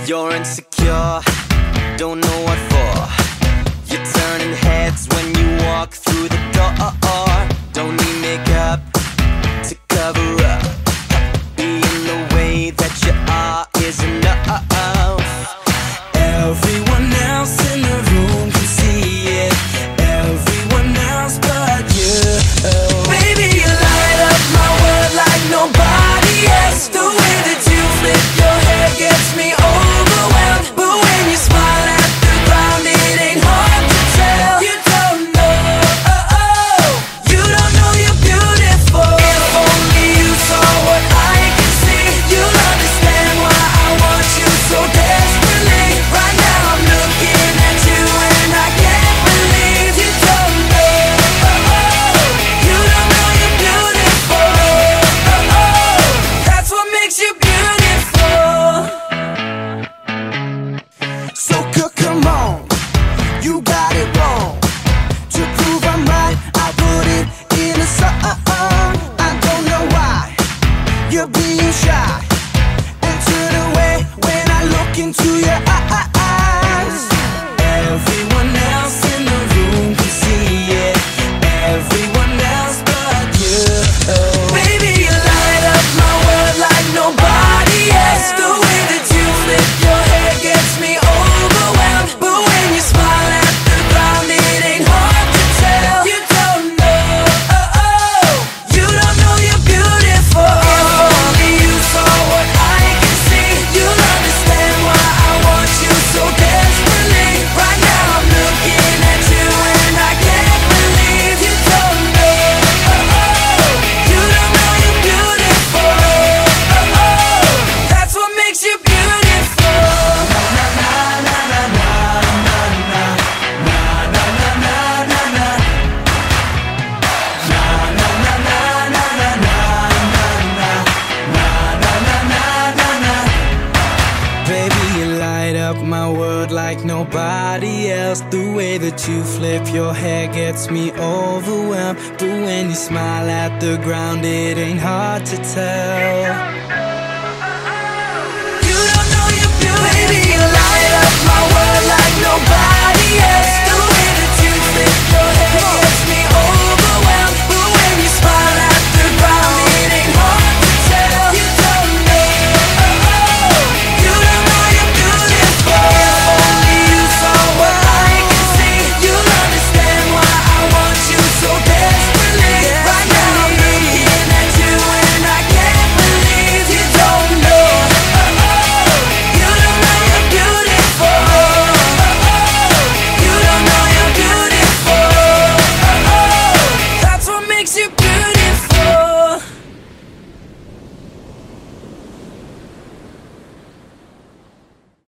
You're insecure, don't know what for. You're turning heads when you walk through the door. Don't need makeup to cover up. Being the way that you are is enough. Everyone else in the room can see it. Everyone else but you. Baby, you light up my world like nobody else. The way that you flip your hair gets me overwhelmed. But when you smile at the ground, it ain't hard to tell. You don't know, you don't know you're beautiful. If only you saw what I can see, you'll understand why I want you so desperately. Right now I'm looking at you and I can't believe you don't know, you don't know you're beautiful. That's what makes you beautiful. So come on, you got it wrong. To prove I'm right, I put it in a song. I don't know why you're being shy and turn away when I look into your eyes. Everyone else in the room can see it. Everyone else but you. Baby, you light up my world like nobody else. The way that you flip your hair gets me overwhelmed. But when you smile at the ground, it ain't hard to tell. You don't know, you don't know you're beautiful. If only you saw what I can see, you'll understand why I want you so desperately. Right now I'm looking at you and I can't believe you don't know, you don't know you're beautiful. That's what makes you beautiful. Baby, you light up my world like nobody else. The way that you flip your hair gets me overwhelmed. But when you smile at the ground, it ain't hard to tell. You don't know you're beautiful. Baby, you light up my world like nobody else.